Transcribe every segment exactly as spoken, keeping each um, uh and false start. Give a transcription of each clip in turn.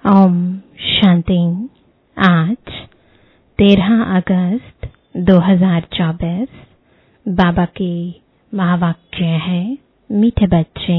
ओम शांति। आज तेरह अगस्त दो हज़ार चौबीस। बाबा के महावाक्य है, मीठे बच्चे,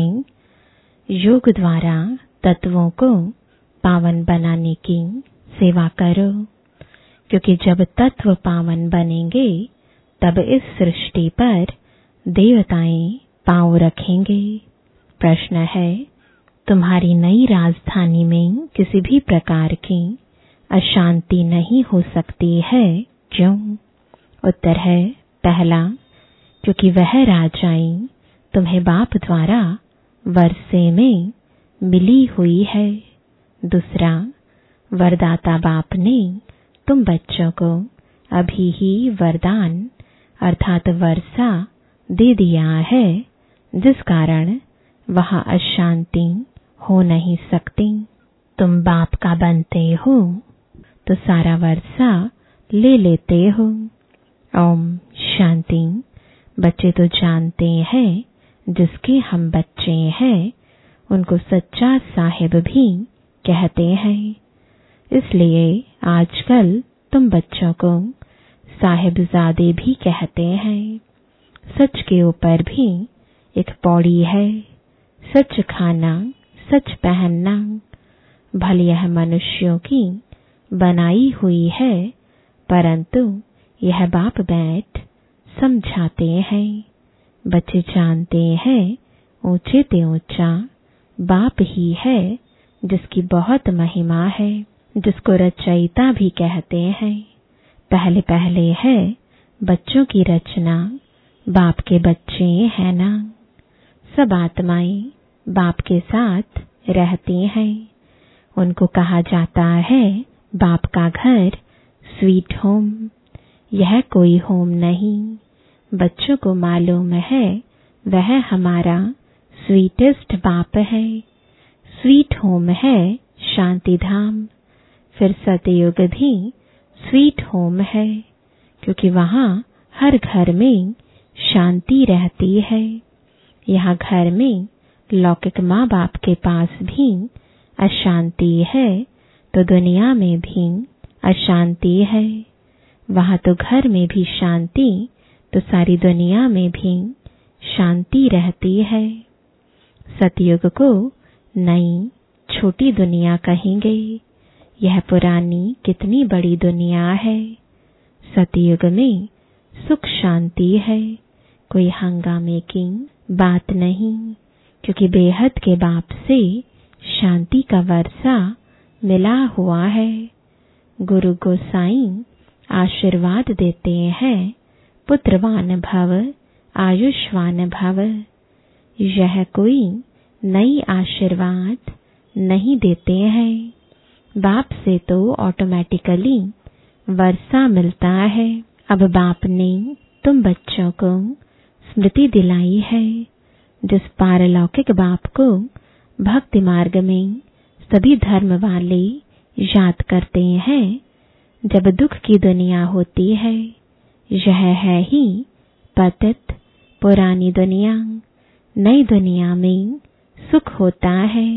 योग द्वारा तत्वों को पावन बनाने की सेवा करो, क्योंकि जब तत्व पावन बनेंगे तब इस सृष्टि पर देवताएं पांव रखेंगे। प्रश्न है, तुम्हारी नई राजधानी में किसी भी प्रकार की अशांति नहीं हो सकती है, क्यों? उत्तर है, पहला, क्योंकि वह राजाएं तुम्हें बाप द्वारा वर्षे में मिली हुई है। दूसरा, वरदाता बाप ने तुम बच्चों को अभी ही वरदान अर्थात वर्षा दे दिया है, जिस कारण वहां अशांति हो नहीं सकती। तुम बाप का बनते हो तो सारा वर्षा ले लेते हो। ओम शांति। बच्चे तो जानते हैं जिसके हम बच्चे हैं उनको सच्चा साहिब भी कहते हैं। इसलिए आजकल तुम बच्चों को साहिबजादे भी कहते हैं। सच के ऊपर भी एक पौड़ी है, सच खाना, सच पहनना। भले यह मनुष्यों की बनाई हुई है, परंतु यह बाप बैठ समझाते हैं। बच्चे जानते हैं ऊंचे ते ऊंचा बाप ही है, जिसकी बहुत महिमा है, जिसको रचयिता भी कहते हैं। पहले पहले है बच्चों की रचना, बाप के बच्चे हैं ना। सब आत्माएं बाप के साथ रहती हैं। उनको कहा जाता है बाप का घर स्वीट होम। यह कोई होम नहीं। बच्चों को मालूम है वह हमारा स्वीटेस्ट बाप है। स्वीट होम है शांति धाम। फिर सतयुग भी स्वीट होम है, क्योंकि वहां हर घर में शांति रहती है। यहाँ घर में लौकिक माँ बाप के पास भी अशांति है तो दुनिया में भी अशांति है। वहां तो घर में भी शांति तो सारी दुनिया में भी शांति रहती है। सतयुग को नई छोटी दुनिया कहेंगे। यह पुरानी कितनी बड़ी दुनिया है। सतयुग में सुख शांति है, कोई हंगामे की बात नहीं, क्योंकि बेहद के बाप से शांति का वर्षा मिला हुआ है। गुरु गोसाई आशीर्वाद देते हैं, पुत्रवान भव, आयुष्वान भव। यह कोई नई आशीर्वाद नहीं देते हैं। बाप से तो ऑटोमेटिकली वर्षा मिलता है। अब बाप ने तुम बच्चों को स्मृति दिलाई है, जिस पारलौकिक बाप को भक्ति मार्ग में सभी धर्म वाले याद करते हैं। जब दुख की दुनिया होती है, यह है ही पतित पुरानी दुनिया। नई दुनिया में सुख होता है,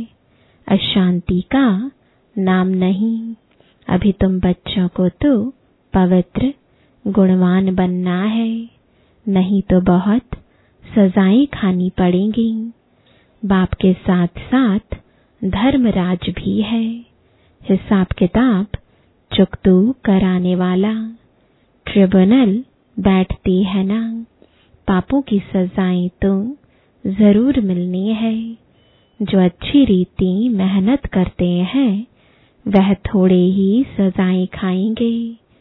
अशांति का नाम नहीं। अभी तुम बच्चों को तो पवित्र गुणवान बनना है, नहीं तो बहुत सजाएं खानी पड़ेंगी। बाप के साथ साथ धर्मराज भी है, हिसाब किताब चुकतू कराने वाला। ट्रिब्यूनल बैठती है ना। पापों की सजाएं तो जरूर मिलनी है। जो अच्छी रीति मेहनत करते हैं वह थोड़े ही सजाएं खाएंगे।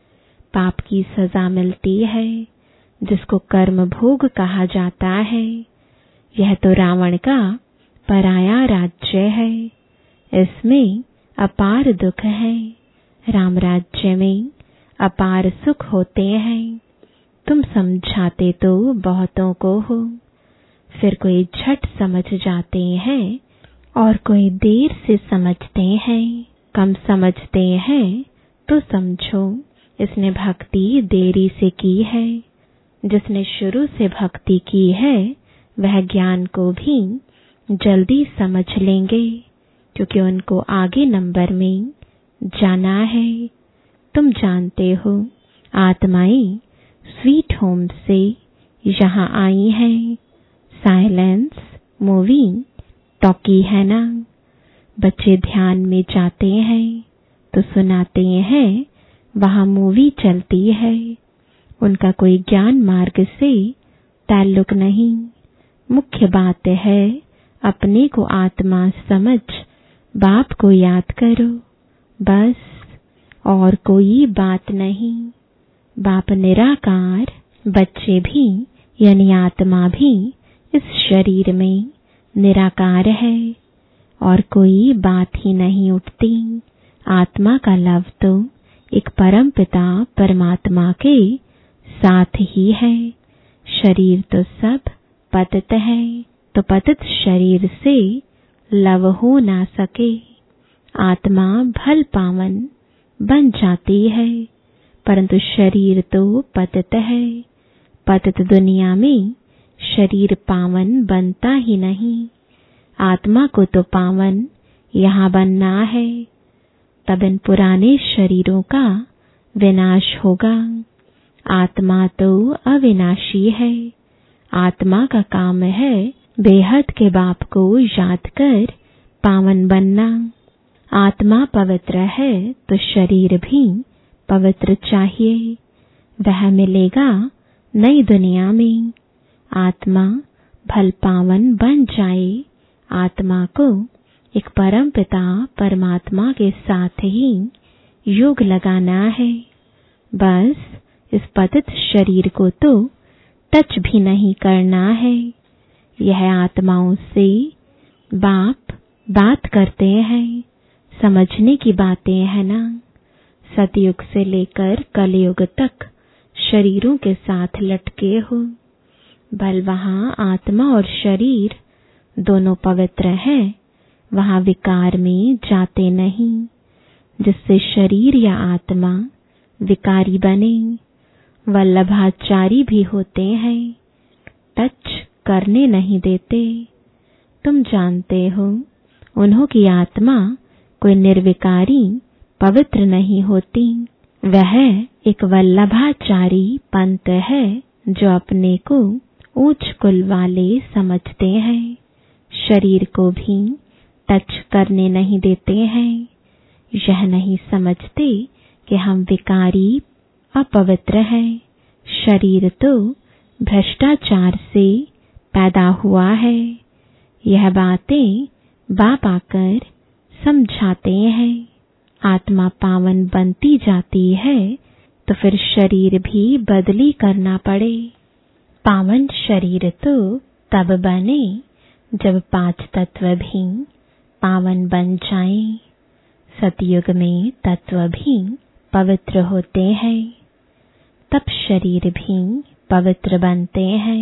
पाप की सजा मिलती है, जिसको कर्म भोग कहा जाता है। यह तो रावण का पराया राज्य है। इसमें अपार दुख है। राम राज्य में अपार सुख होते हैं। तुम समझाते तो बहुतों को हो, फिर कोई झट समझ जाते हैं और कोई देर से समझते हैं। कम समझते हैं तो समझो इसने भक्ति देरी से की है। जिसने शुरू से भक्ति की है वह ज्ञान को भी जल्दी समझ लेंगे, क्योंकि उनको आगे नंबर में जाना है। तुम जानते हो आत्माएं स्वीट होम से यहाँ आई हैं। साइलेंस मूवी टॉकी है ना। बच्चे ध्यान में जाते हैं तो सुनाते हैं, वहाँ मूवी चलती है। उनका कोई ज्ञान मार्ग से ताल्लुक नहीं। मुख्य बात है अपने को आत्मा समझ बाप को याद करो, बस, और कोई बात नहीं। बाप निराकार, बच्चे भी यानी आत्मा भी इस शरीर में निराकार है और कोई बात ही नहीं उठती। आत्मा का लव तो एक परम पिता परमात्मा के साथ ही है। शरीर तो सब पतित है, तो पतित शरीर से लव हो ना सके। आत्मा भल पावन बन जाती है, परंतु शरीर तो पतित है। पतित दुनिया में शरीर पावन बनता ही नहीं। आत्मा को तो पावन यहाँ बनना है, तब इन पुराने शरीरों का विनाश होगा। आत्मा तो अविनाशी है। आत्मा का काम है बेहद के बाप को याद कर पावन बनना। आत्मा पवित्र है तो शरीर भी पवित्र चाहिए। वह मिलेगा नई दुनिया में। आत्मा भल पावन बन जाए। आत्मा को एक परम पिता परमात्मा के साथ ही योग लगाना है। बस इस पतित शरीर को तो टच भी नहीं करना है। यह आत्माओं से बाप बात करते हैं, समझने की बातें हैं ना। सतयुग से लेकर कलयुग तक शरीरों के साथ लटके हो। बल वहाँ आत्मा और शरीर दोनों पवित्र हैं, वहाँ विकार में जाते नहीं, जिससे शरीर या आत्मा विकारी बने। वल्लभाचारी भी होते हैं, टच करने नहीं देते। तुम जानते हो उन्हों की आत्मा कोई निर्विकारी पवित्र नहीं होती। वह एक वल्लभाचारी पंत है जो अपने को ऊंच कुल वाले समझते हैं। शरीर को भी टच करने नहीं देते हैं। यह नहीं समझते कि हम विकारी अपवित्र हैं। शरीर तो भ्रष्टाचार से पैदा हुआ है। यह बातें बाप आकर समझाते हैं। आत्मा पावन बनती जाती है तो फिर शरीर भी बदली करना पड़े। पावन शरीर तो तब बने जब पांच तत्व भी पावन बन जाएं। सतयुग में तत्व भी पवित्र होते हैं, तब शरीर भी पवित्र बनते हैं।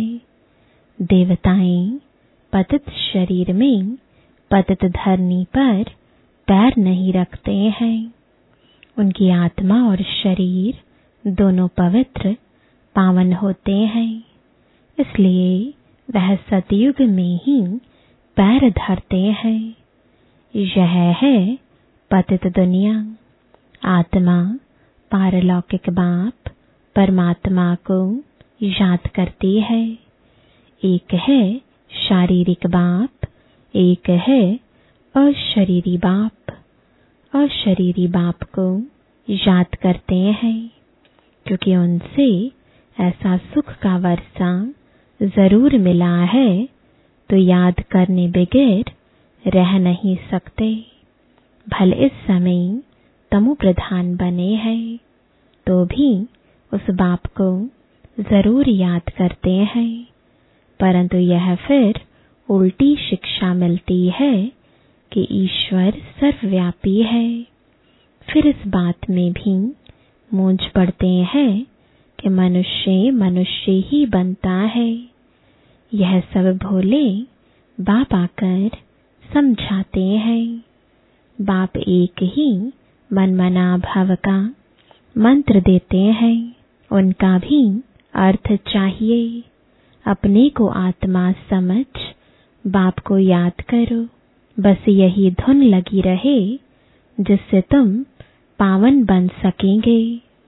देवताएं पतित शरीर में पतित धरनी पर पैर नहीं रखते हैं। उनकी आत्मा और शरीर दोनों पवित्र पावन होते हैं, इसलिए वह सतयुग में ही पैर धरते हैं। यह है पतित दुनिया। आत्मा पारलौकिक बाप परमात्मा को याद करती है। एक है शारीरिक बाप, एक है अशरीरी बाप। अशरीरी बाप को याद करते हैं क्योंकि उनसे ऐसा सुख का वर्षा जरूर मिला है, तो याद करने बगैर रह नहीं सकते। भले इस समय तमो प्रधान बने हैं तो भी उस बाप को जरूर याद करते हैं, परंतु यह फिर उल्टी शिक्षा मिलती है कि ईश्वर सर्वव्यापी है। फिर इस बात में भी मूंझ पड़ते हैं कि मनुष्य मनुष्य ही बनता है। यह सब भोले बाप आकर समझाते हैं। बाप एक ही मनमना भव का मंत्र देते हैं, उनका भी अर्थ चाहिए। अपने को आत्मा समझ बाप को याद करो, बस यही धुन लगी रहे जिससे तुम पावन बन सकेंगे।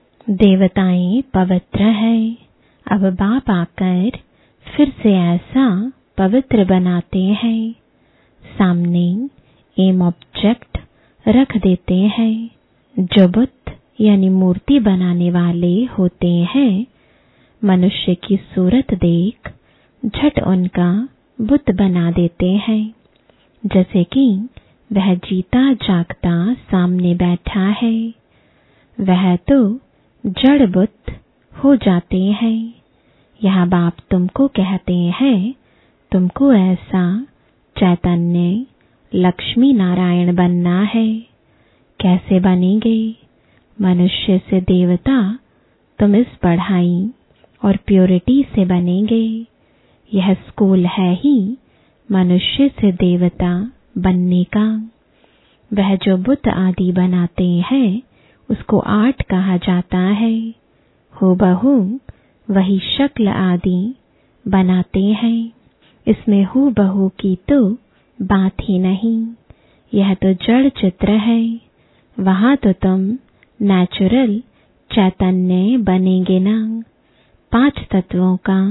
देवताएं पवित्र हैं, अब बाप आकर फिर से ऐसा पवित्र बनाते हैं। सामने एम ऑब्जेक्ट रख देते हैं। जो बुत यानी मूर्ति बनाने वाले होते हैं, मनुष्य की सूरत देख झट उनका बुत बना देते हैं, जैसे कि वह जीता जागता सामने बैठा है। वह तो जड़ बुत हो जाते हैं। यह बाप तुमको कहते हैं, तुमको ऐसा चैतन्य लक्ष्मी नारायण बनना है। कैसे बनेंगे? मनुष्य से देवता तुम इस पढ़ाई और प्योरिटी से बनेंगे। यह स्कूल है ही मनुष्य से देवता बनने का। वह जो बुत आदि बनाते हैं उसको आर्ट कहा जाता है। हूबहू वही शक्ल आदि बनाते हैं। इसमें हूबहू की तो बात ही नहीं। यह तो जड़ चित्र है। वहां तो तुम नेचुरल चैतन्य बनेंगे ना। पांच तत्वों का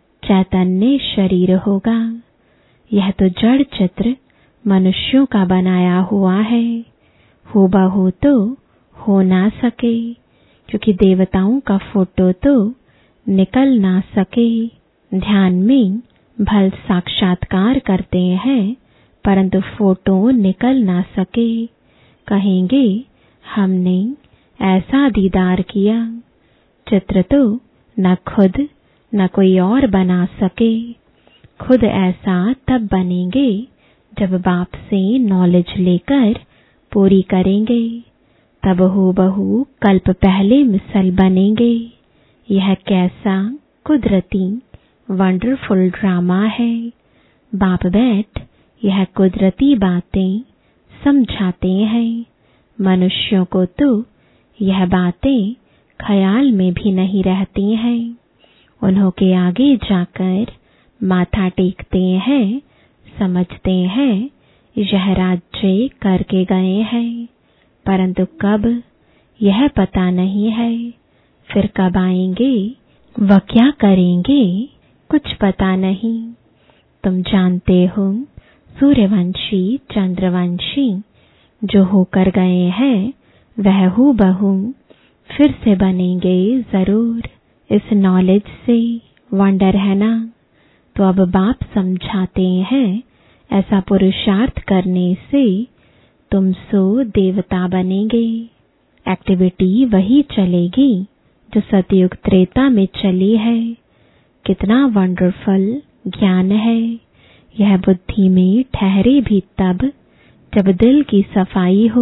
चैतन्य शरीर होगा। यह तो जड़ चित्र मनुष्यों का बनाया हुआ है। हूबहू तो हो ना सके, क्योंकि देवताओं का फोटो तो निकल ना सके। ध्यान में भल साक्षात्कार करते हैं, परंतु फोटो निकल ना सके। कहेंगे हमने ऐसा दीदार किया। चित्र तो न खुद न कोई और बना सके। खुद ऐसा तब बनेंगे जब बाप से नॉलेज लेकर पूरी करेंगे। तब हूबहू कल्प पहले मिसल बनेंगे। यह कैसा कुदरती वंडरफुल ड्रामा है। बाप बैठ यह कुदरती बातें समझाते हैं। मनुष्यों को तो यह बातें ख्याल में भी नहीं रहती हैं। उन्हों के आगे जाकर माथा टेकते हैं, समझते हैं यह राज्य करके गए हैं, परंतु कब यह पता नहीं है। फिर कब आएंगे व क्या करेंगे कुछ पता नहीं। तुम जानते हो सूर्यवंशी चंद्रवंशी जो होकर गए हैं वह हूबहू फिर से बनेंगे जरूर। इस नॉलेज से वंडर है ना। तो अब बाप समझाते हैं, ऐसा पुरुषार्थ करने से तुम सो देवता बनेंगे। एक्टिविटी वही चलेगी जो सतयुग त्रेता में चली है। कितना वंडरफुल ज्ञान है। यह बुद्धि में ठहरे भी तब जब दिल की सफाई हो।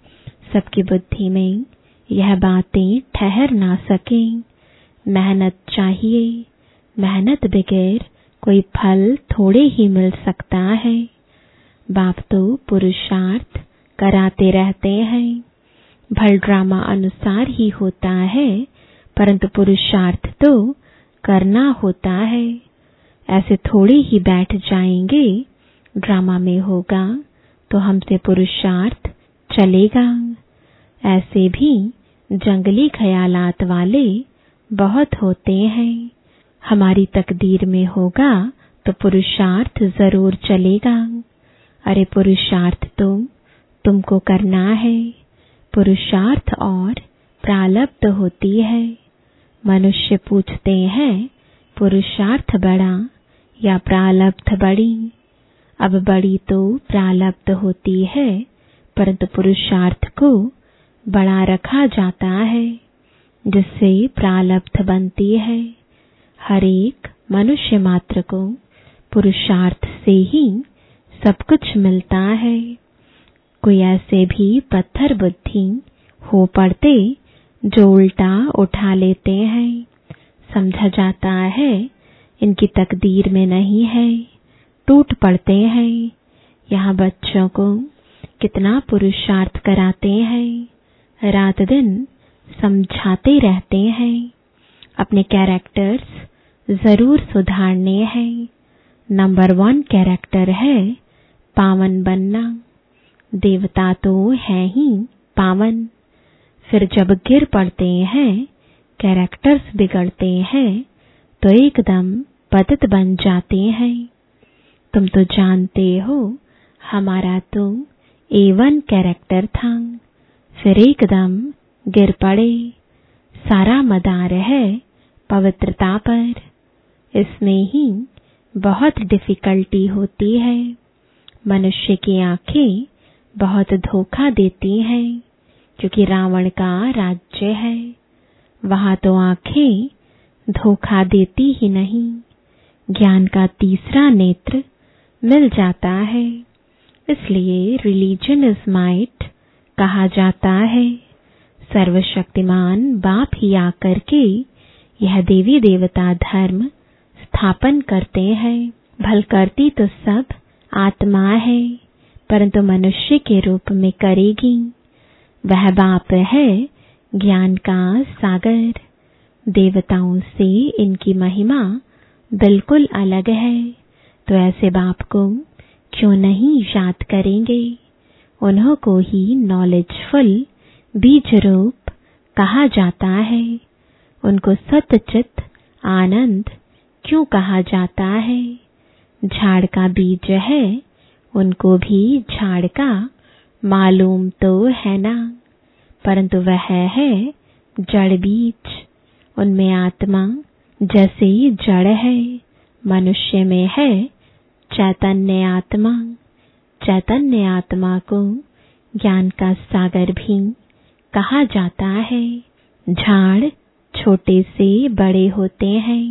सबकी बुद्धि में यह बातें ठहर ना सकें। मेहनत चाहिए। मेहनत बगैर कोई फल थोड़े ही मिल सकता है। बाप तो पुरुषार्थ कराते रहते हैं। भल ड्रामा अनुसार ही होता है, परंतु पुरुषार्थ तो करना होता है। ऐसे थोड़े ही बैठ जाएंगे ड्रामा में होगा तो हमसे पुरुषार्थ चलेगा। ऐसे भी जंगली ख्यालात वाले बहुत होते हैं। हमारी तकदीर में होगा तो पुरुषार्थ जरूर चलेगा। अरे पुरुषार्थ तो तुमको करना है। पुरुषार्थ और प्रारब्ध होती है। मनुष्य पूछते हैं पुरुषार्थ बड़ा या प्रारब्ध बड़ी। अब बड़ी तो प्रारब्ध होती है, परंतु पुरुषार्थ को बड़ा रखा जाता है, जिससे प्रारब्ध बनती है। हर एक मनुष्य मात्र को पुरुषार्थ से ही सब कुछ मिलता है। कोई ऐसे भी पत्थर बुद्धि हो पड़ते जो उल्टा उठा लेते हैं। समझा जाता है इनकी तकदीर में नहीं है, टूट पड़ते हैं। यहाँ बच्चों को कितना पुरुषार्थ कराते हैं, रात दिन समझाते रहते हैं। अपने कैरेक्टर्स जरूर सुधारने हैं। नंबर वन कैरेक्टर है पावन बनना। देवता तो है ही पावन, फिर जब गिर पड़ते हैं, कैरेक्टर्स बिगड़ते हैं, तो एकदम पतित बन जाते हैं। तुम तो जानते हो हमारा तो ए वन कैरेक्टर था, फिर एकदम गिर पड़े। सारा मदार है पवित्रता पर, इसमें ही बहुत डिफिकल्टी होती है। मनुष्य की आंखें बहुत धोखा देती हैं, क्योंकि रावण का राज्य है, वहां तो आंखें धोखा देती ही नहीं, ज्ञान का तीसरा नेत्र मिल जाता है। इसलिए रिलीजन इज माइट कहा जाता है। सर्वशक्तिमान बाप ही आकर के यह देवी देवता धर्म स्थापन करते हैं। भल करती तो सब आत्मा है, परंतु मनुष्य के रूप में करेगी। वह बाप है ज्ञान का सागर। देवताओं से इनकी महिमा बिल्कुल अलग है, तो ऐसे बाप को क्यों नहीं याद करेंगे। उन्हों को ही नॉलेजफुल बीज रूप कहा जाता है। उनको सतचित आनंद क्यों कहा जाता है। झाड़ का बीज है, उनको भी झाड़ का मालूम तो है ना, परंतु वह है जड़ बीज। उनमें आत्मा जैसे जड़ है, मनुष्य में है चैतन्य आत्मा। चैतन्य आत्मा को ज्ञान का सागर भी कहा जाता है। झाड़ छोटे से बड़े होते हैं,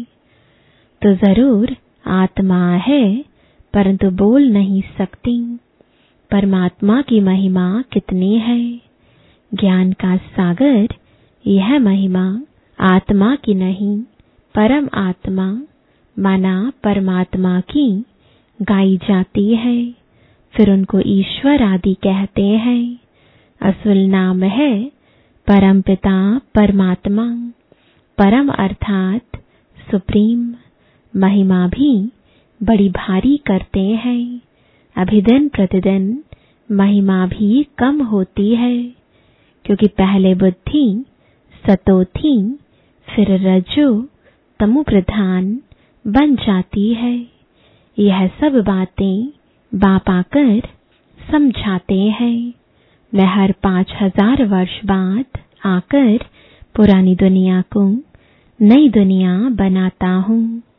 तो जरूर आत्मा है, परंतु बोल नहीं सकती। परमात्मा की महिमा कितनी है। ज्ञान का सागर, यह महिमा आत्मा की नहीं, परम आत्मा माना परमात्मा की गाई जाती है। फिर उनको ईश्वर आदि कहते हैं। असल नाम है परम पिता परमात्मा। परम अर्थात सुप्रीम। महिमा भी बड़ी भारी करते हैं। अभी दिन प्रतिदिन महिमा भी कम होती है, क्योंकि पहले बुद्धि सतो थी, फिर रजो तमो प्रधान बन जाती है। यह सब बातें बाप आकर समझाते हैं। मैं हर पांच हजार वर्ष बाद आकर पुरानी दुनिया को नई दुनिया बनाता हूँ।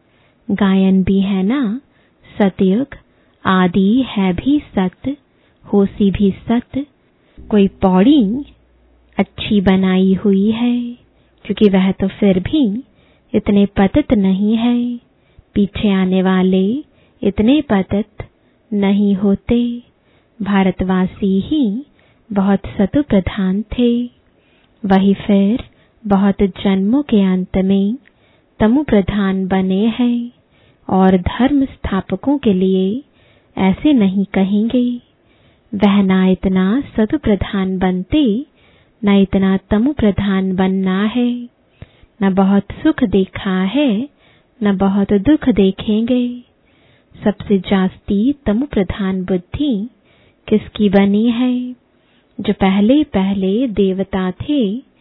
गायन भी है ना, सतयुग आदि है भी सत्य, होसी भी सत्य। कोई पौड़ी अच्छी बनाई हुई है, क्योंकि वह तो फिर भी इतने पतित नहीं है। पीछे आने वाले इतने पतित नहीं होते। भारतवासी ही बहुत सतु प्रधान थे, वही फिर बहुत जन्मों के अंत में तमु प्रधान बने हैं। और धर्म स्थापकों के लिए ऐसे नहीं कहेंगे। वह ना इतना सतु प्रधान बनते, न इतना तमु प्रधान बनना है। न बहुत सुख देखा है, न बहुत दुख देखेंगे। सबसे जास्ती तमु प्रधान बुद्धि किसकी बनी है? जो पहले पहले देवता थे,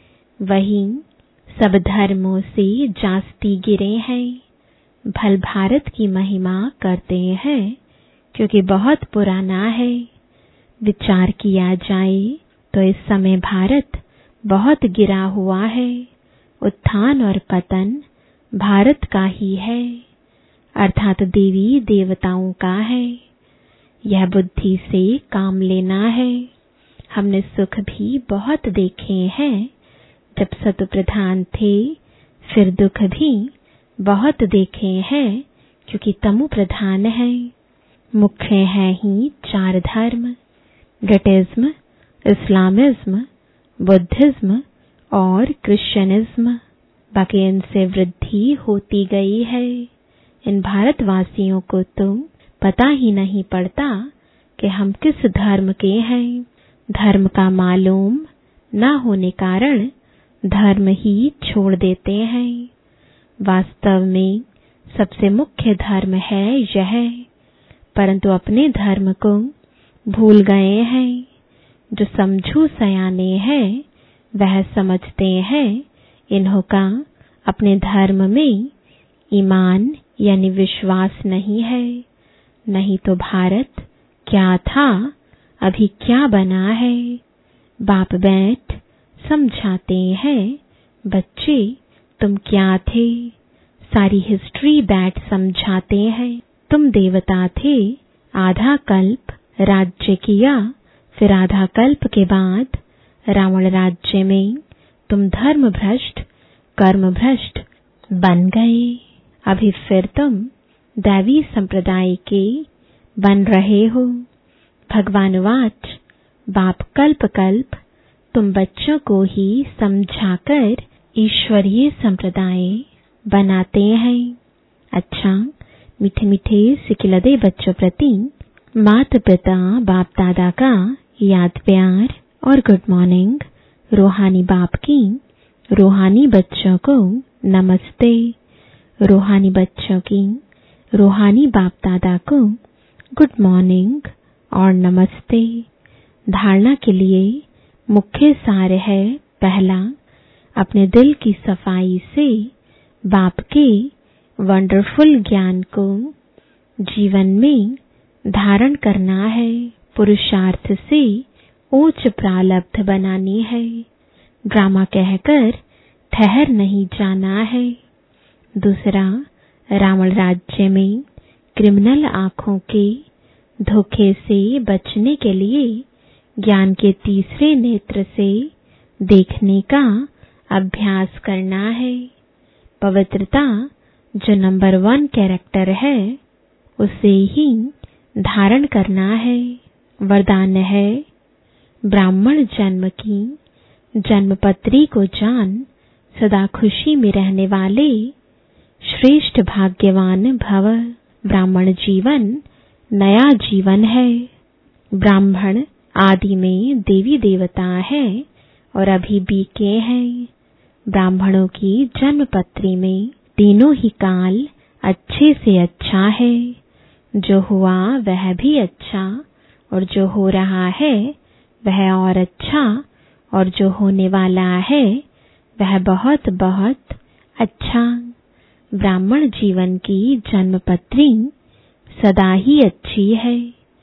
वही सब धर्मों से जास्ती गिरे हैं। भल भारत की महिमा करते हैं, क्योंकि बहुत पुराना है। विचार किया जाए तो इस समय भारत बहुत गिरा हुआ है। उत्थान और पतन भारत का ही है, अर्थात देवी देवताओं का है। यह बुद्धि से काम लेना है। हमने सुख भी बहुत देखे हैं जब सतु प्रधान थे, फिर दुख भी बहुत देखे हैं क्योंकि तमु प्रधान है। मुख्य है ही चार धर्म, ब्रिटिज्म, इस्लामिज्म, बुद्धिज्म और क्रिश्चियनिज्म। बाकी इनसे वृद्धि होती गई है। इन भारतवासियों को तो पता ही नहीं पड़ता कि हम किस धर्म के हैं। धर्म का मालूम न होने कारण धर्म ही छोड़ देते हैं। वास्तव में सबसे मुख्य धर्म है यह, परंतु अपने धर्म को भूल गए हैं। जो समझू सयाने हैं वह समझते हैं इन्हों का अपने धर्म में ईमान यानी विश्वास नहीं है। नहीं तो भारत क्या था, अभी क्या बना है। बाप बैठ समझाते हैं, बच्चे तुम क्या थे। सारी हिस्ट्री बैठ समझाते हैं। तुम देवता थे, आधा कल्प राज्य किया, फिर आधा कल्प के बाद रावण राज्य में तुम धर्म भ्रष्ट कर्म भ्रष्ट बन गए। अभी फिर तुम दैवी संप्रदाय के बन रहे हो। भगवान वाच बाप कल्प कल्प तुम बच्चों को ही समझाकर ईश्वरीय संप्रदाय बनाते हैं। अच्छा, मीठे मीठे सिकिलदे बच्चों प्रति माता पिता बाप दादा का याद प्यार और गुड मॉर्निंग। रूहानी बाप की रूहानी बच्चों को नमस्ते। रूहानी बच्चों की रूहानी बाप दादा को गुड मॉर्निंग और नमस्ते। धारणा के लिए मुख्य सार है, पहला, अपने दिल की सफाई से बाप के वंडरफुल ज्ञान को जीवन में धारण करना है। पुरुषार्थ से उच्च प्रारब्ध बनानी है। ड्रामा कहकर ठहर नहीं जाना है। दूसरा, रावण राज्य में क्रिमिनल आंखों के धोखे से बचने के लिए ज्ञान के तीसरे नेत्र से देखने का अभ्यास करना है। पवित्रता जो नंबर वन कैरेक्टर है उसे ही धारण करना है। वरदान है, ब्राह्मण जन्म की जन्मपत्री को जान, सदा खुशी में रहने वाले श्रेष्ठ भाग्यवान भव। ब्राह्मण जीवन नया जीवन है। ब्राह्मण आदि में देवी देवता है और अभी बीके हैं। ब्राह्मणों की जन्मपत्री में तीनों ही काल अच्छे से अच्छा है। जो हुआ वह भी अच्छा और जो हो रहा है वह और अच्छा और जो होने वाला है वह बहुत बहुत अच्छा। ब्राह्मण जीवन की जन्मपत्री सदा ही अच्छी है,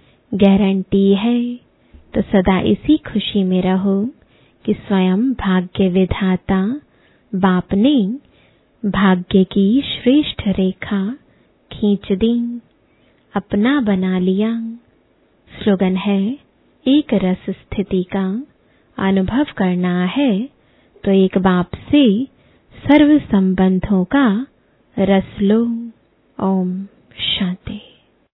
गारंटी है। तो सदा इसी खुशी में रहो कि स्वयं भाग्य विधाता बाप ने भाग्य की श्रेष्ठ रेखा खींच दी, अपना बना लिया। स्लोगन है, एक रस स्थिति का अनुभव करना है तो एक बाप से सर्व संबंधों का रस लो। ओम शांति।